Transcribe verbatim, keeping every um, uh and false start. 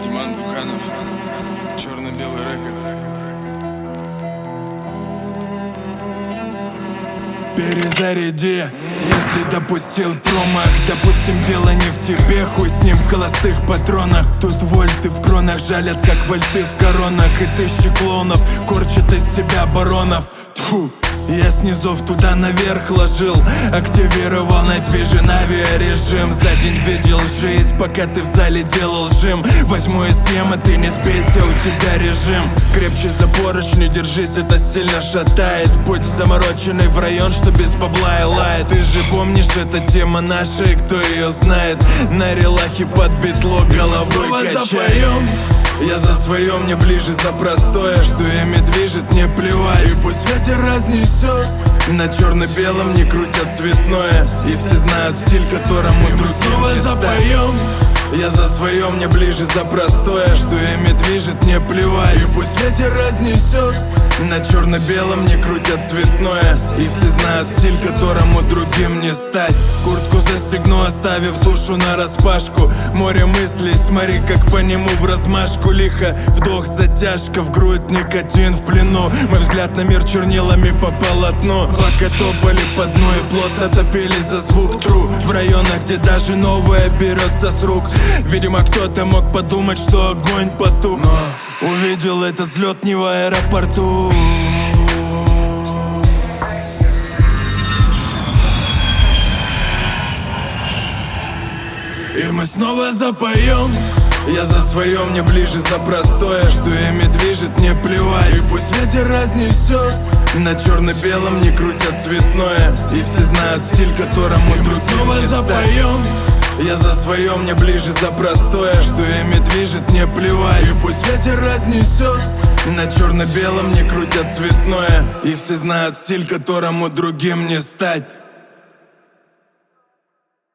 Диман Буханов, Черно-белый рекордс. Перезаряди, если допустил промах. Допустим, дело не в тебе, хуй с ним в холостых патронах. Тут вольты в кронах жалят, как вольты в коронах. И тысячи клоунов корчат из себя баронов. Тьфу. Я снизов туда наверх ложил, активировал Night Vision авиарежим. За день видел жизнь, пока ты в зале делал жим. Возьму и съем, а ты не сбейся, у тебя режим. Крепче за поручни держись, это сильно шатает. Путь замороченный в район, что без бабла и лает. Ты же помнишь, это тема наша, и кто ее знает. На релахе под битло головой качает. Я за свое, мне ближе за простое, что ими движет, не плевать. И пусть ветер разнесет, на черно-белом не крутят цветное. И все знают стиль, которому другим не запоем. Я за свое, мне ближе за простое, что ими движет, не плевать. И пусть ветер разнесет, на черно-белом не крутят цветное. И все знают стиль, которому другим не стать. Куртку застегну, оставив душу на распашку. Море мыслей, смотри, как по нему в размашку. Лихо, вдох, затяжка, в грудь никотин в плену. Мой взгляд на мир чернилами по полотну. Пока топали по дну и плотно топили за звук тру. В районах, где даже новое берется с рук. Видимо, кто-то мог подумать, что огонь потух, но увидел этот взлет не в аэропорту. И мы снова запоем. Я за свое, мне ближе за простое, что ими движет, не плевать. И пусть ветер разнесет, на черно-белом не крутят цветное. И все знают стиль, которому другим не запоем. Я за свое, мне ближе за простое, что ими движет, не плевать. И пусть ветер разнесет, на черно-белом не крутят цветное. И все знают стиль, которому другим не стать.